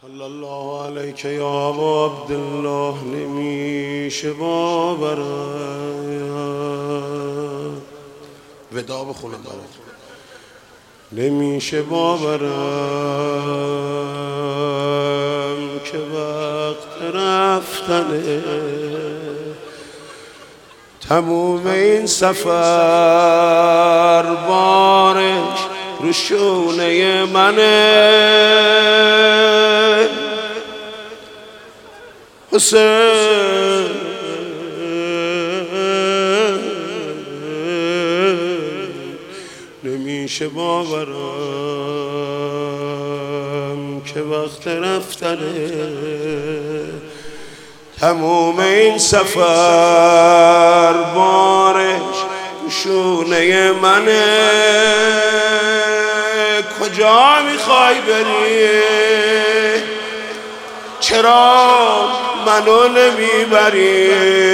صلی الله علیک یا ابا عبدالله. نمیشه باورم. ودا بخونم براتون. نمیشه باورم که وقت رفتنه تموم این سفر بارش رو شونه منه. حسین نمیشه باورم که وقت رفتنه تموم این سفر بارش شونه منه. کجا میخوای بری؟ چرا منو نمیبری؟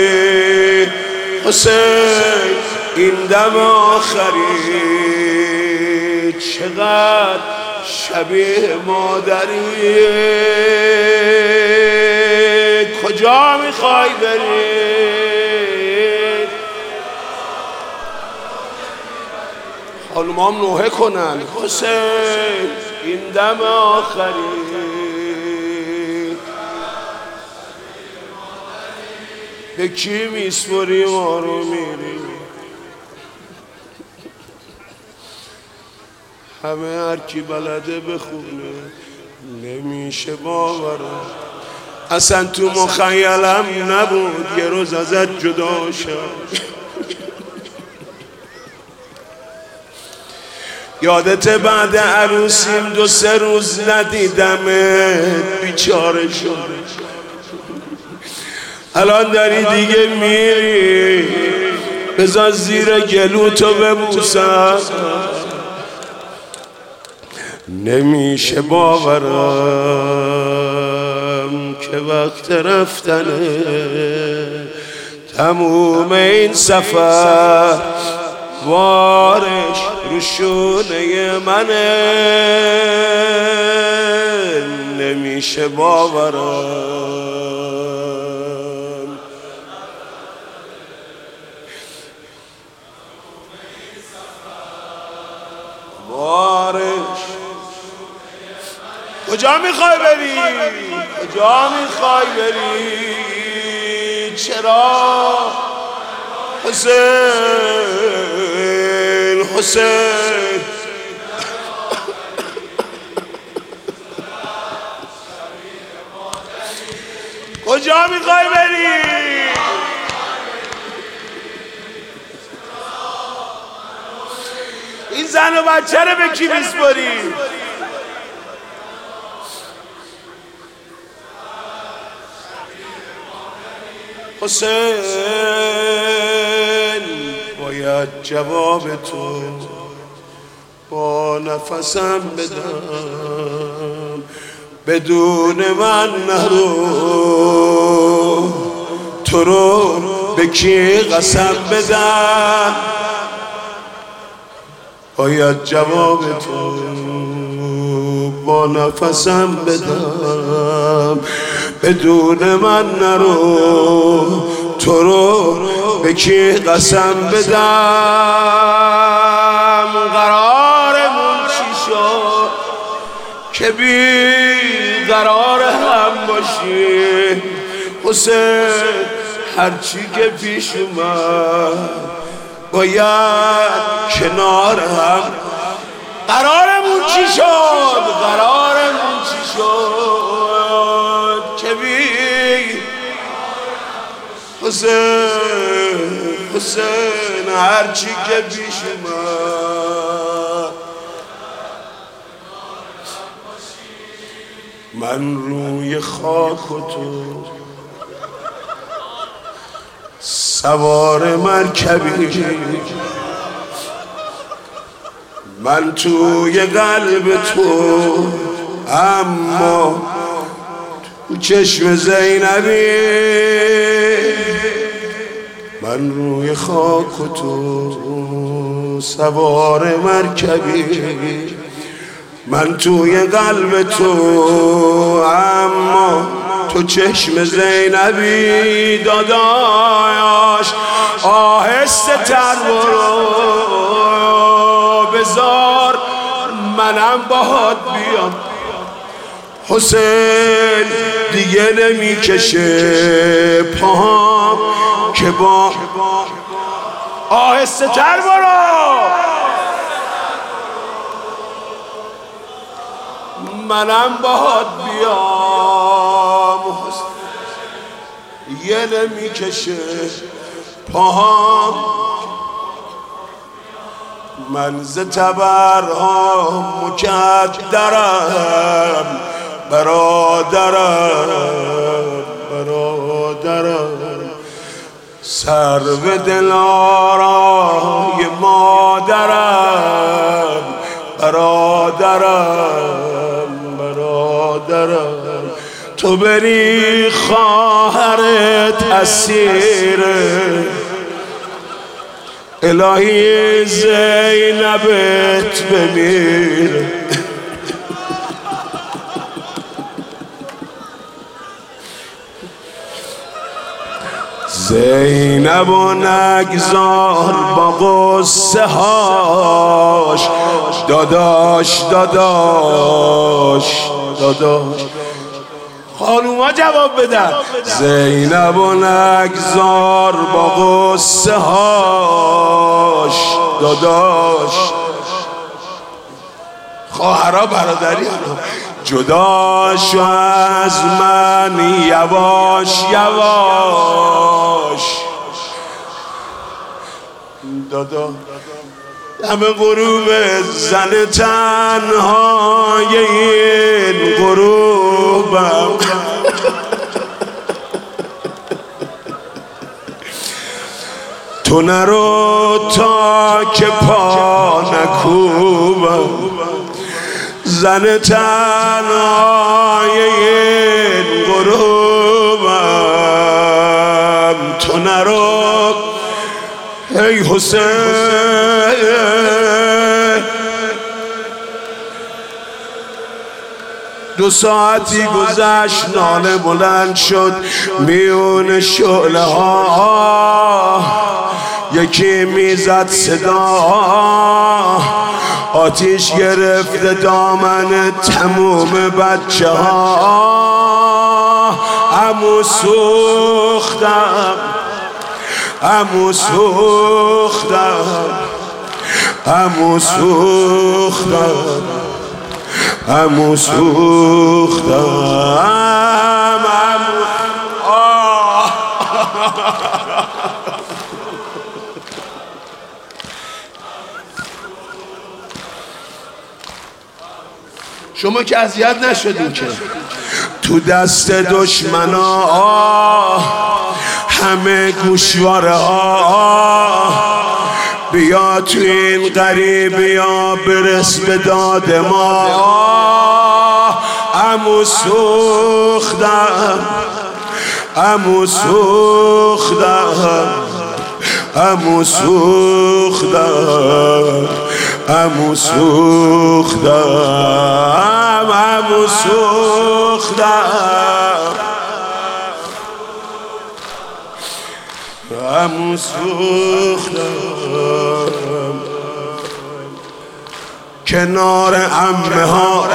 حسین این دم آخری چقدر شبیه مادری. کجا میخوای بری؟ خانومام نوحه کنن. حسین این دم آخری به کی میسپری ما رو میری؟ همه هر کی بلده بخونه. نمیشه باورم. اصلا تو مخیلم نبود یه روز ازت جدا شد. یادت بعد عروسیم 2-3 روز ندیدمت بیچاره شد. الان داری دیگه میری. بذار زیر گلو تو ببوسم. نمیشه باورم که وقت رفتنه تموم این سفر بارش رو شونه منه. نمیشه باورم. بارش کجا میخوای بری؟ کجا میخوای بری؟ چرا؟ حسین حسین کجا میخوای بری؟ این زن و بچه رو به کی میسپاری؟ حسین باید جواب تو با نفسم بدم. بدون من نرو. تو رو به کی قسم بدم؟ باید جواب تو با نفسم بدم. بدون من نرو. تو رو به کی قسم بدم؟ قرارمون چی شد که بی قرار هم باشی؟ حسین هرچی که پیش اومد باید کنار هم. قرارمون چی شد؟ قرارمون چی شد که بی حسین حسین هرچی که پیش اومد من روی خاک و تو سوار مرکبی. من توی قلب تو اما تو چشم زینبی. من روی خاک و تو سوار مرکبی. من توی قلب تو تو چشم زینبی داداش آهسته تر برو بذار منم باهات بیام حسین دیگه نمیکشه پاهم که با آهسته تر برو منم باهات بیام دیگه نمیکشه پاهم من ز تبرها مکدرم برادرم سر به دلارای مادرم برادرم تو بری خواهرت اسیره الهی زینبت بمیره زینب و نگذار با غصه هاش داداش خانوما جواب بدن زینب و نگذار با غصه هاش داداش خواهرها برادری جدا شو از من یواش دادا همه غروب زن تنهای این غروبم تو نرو تا که پا نکوبم زن تنهای این غروبم تو نرو ای حسین دو ساعتی گذشت ناله بلند شد میون شعله ها یکی میزد صدا آتیش گرفته دامن تموم بچه ها عمو سوختم شما که اذیت نشدین که تو دست دشمنا همه گوشواره ها بیا تو این غریبی ها برس به داد ما عمو سوختم کنار عمه ها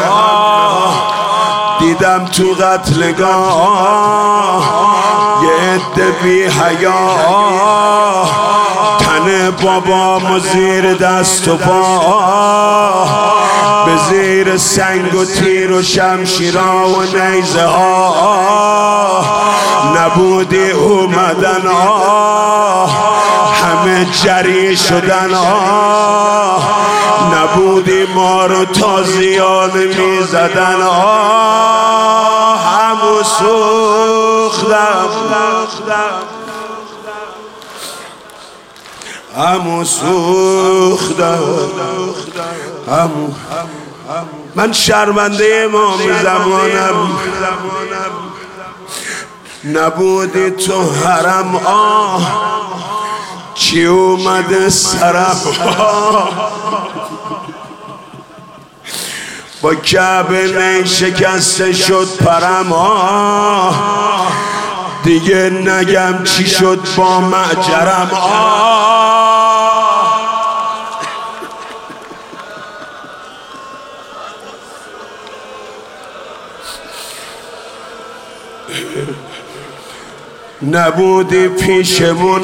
دیدم تو قتلگاه یه عده بی حیا تن بابامو زیر دست و پا به زیر سنگ و تیر و شمشیرا و نیزه ها نبودی اومدن همه جری شدن نبودی ما رو تازیان میزدن همو سوختم من شرمنده امام زمانم نبودی تو حرم چی اومده سرم با کعبه نی شکسته شد پرم دیگه نگم چی شد با معجرم نبودی پیشمون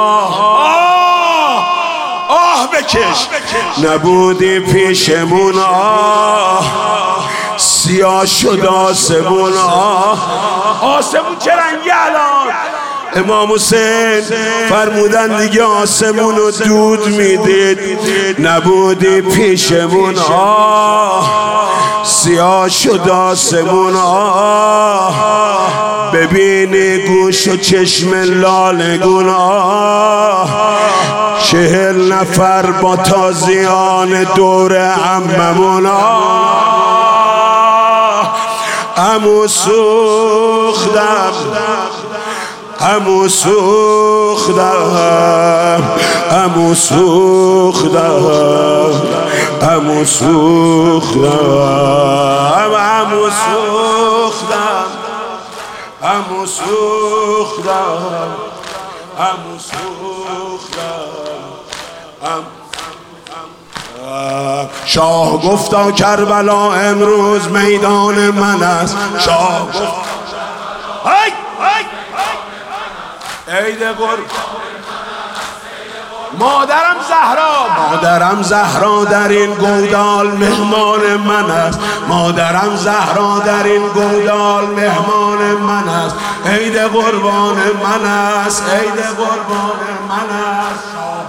بکش نبودی پیشمون سیاه شد آسمون آسمون چه رنگی الان امام حسین فرمودن دیگه آسمون رو دود میدید نبودی پیشمون سیاه شد آسمون ببینی گوش و چشم لالگون 40 نفر با تازیان دور عممون عمو سوختم عمو سوختم عمو سوختم عمو سوختم عمو سوختم عمو سوختم عمو سوختم شاه گفتا کربلا امروز میدان من است شاه گفتا عید قربان مادرم زهرا در این گودال مهمان من است مادرم زهرا در این گودال مهمان من است عید قربان من است عید قربان من است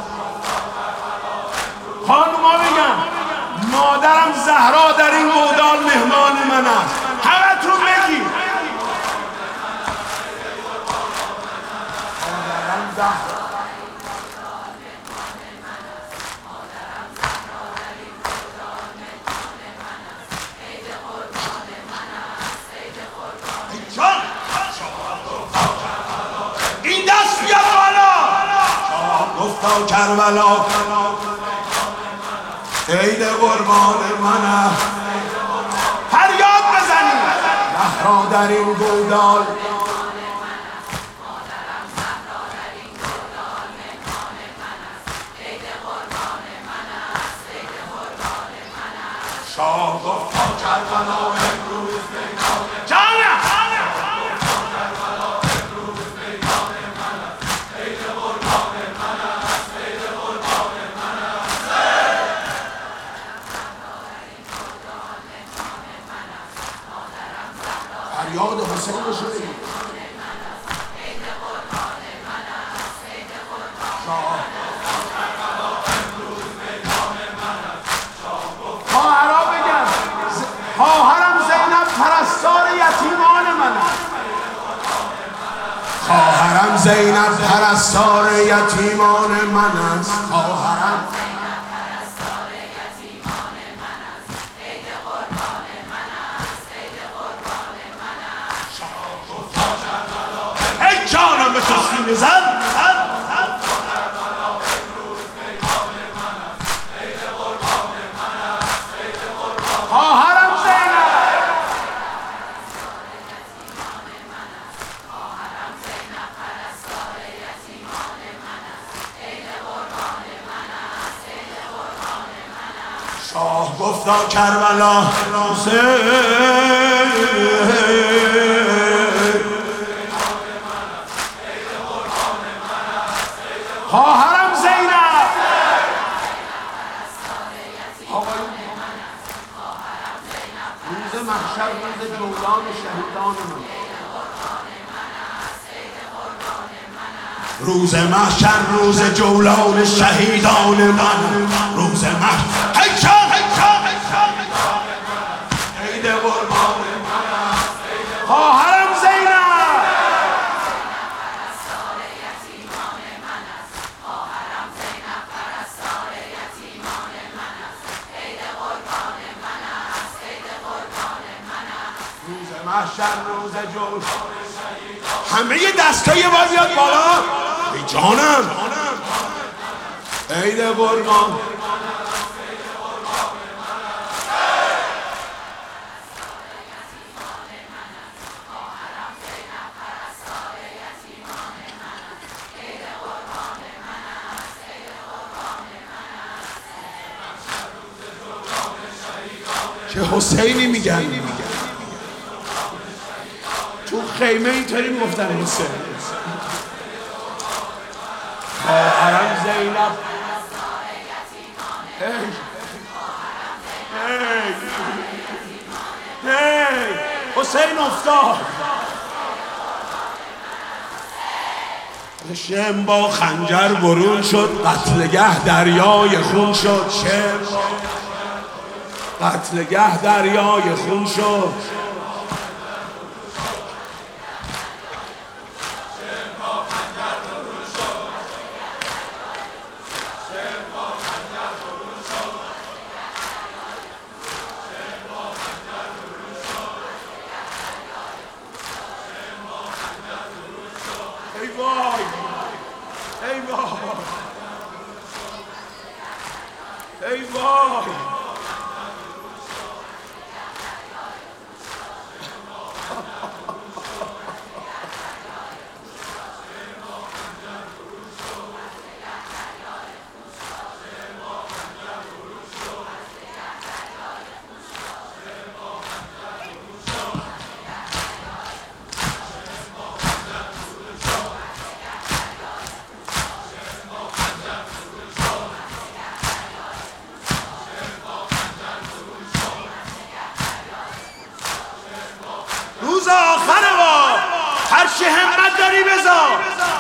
خانوما بگم مادرم زهرا در این گودال مهمان من است همتون بگید مادرم زهرا این دست بیاد بالا شاه گفتا کربلا عید قربان من فریاد بزنید زهرا در این گودال شاه گفتا کربلا امروز جانم فریاد حسین رو شنید خواهرها بگم خواهرم زینب پرستار یتیمان من است خواهرم زینب پرستار یتیمان من است خواهرم جانم به تسلیم زن خواهرم زینب پرستار یتیمان من است عید قربان من است عید قربان من است شاه گفتا کربلا خواهرم زینب روز محشر روز جولان شهیدان من روز محشر روز جولان شهیدان من روز محشر عید قربان من خواهرم زینب محشر روز جول همه دستای باز بیاد بالا ای جانم عید قربان که حسینی میگن. تو خیمه اینطوری میگفتن حسین. خواهرم زینب حسین افتاد. شم با خنجر برون شد، قتلگه دریای خون شد. شم قتلگه دریای خون شد. ای وای ای وای ای وای روز آخر با هر چه همت داری بذار.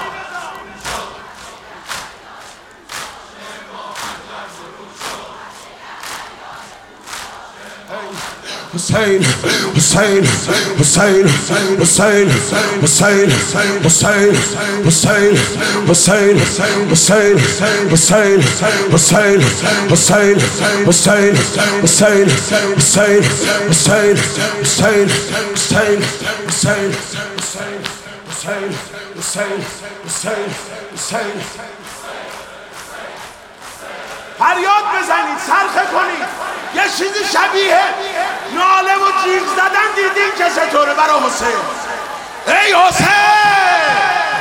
حسین حسین حسین حسین حسین حسین حسین حسین حسین حسین حسین حسین حسین حسین حسین حسین حسین حسین فریاد بزنید، صرخه کنید، یه چیزی شبیه ناله و جیغ زدن دیدین که چطوره برای حسین؟ ای حسین!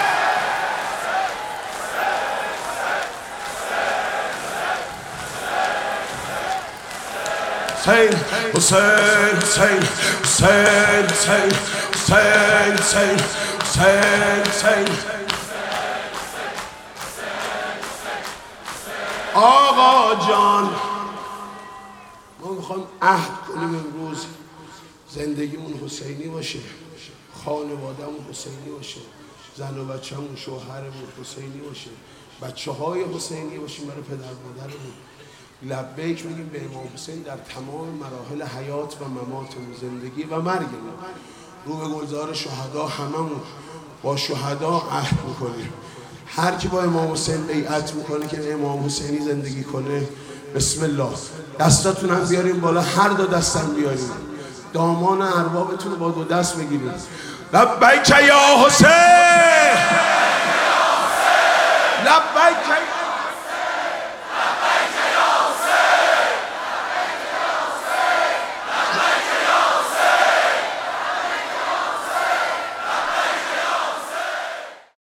حسین حسین حسین حسین حسین حسین حسین حسین آقا جان، ما میخوایم عهد کنیم امروز زندگیمون حسینی باشه، خانوادهمون حسینی باشه، زن و بچه‌مون شوهرمون حسینی باشه، بچه‌های حسینی باشیم برای پدر مادرمون. لبیک میگیم به امام حسین در تمام مراحل حیات و مماتمون، زندگی و مرگمون. رو به گلزار شهدا هممون با شهدا عهد میکنیم. هر کی با امام حسین بیعت میکنه که امام حسینی زندگی کنه، بسم الله دستاتون هم بیاریم بالا، هر دو دستم بیاریم، دامان اربابتون با دو دست بگیریم. لبیک یا حسین، لبیک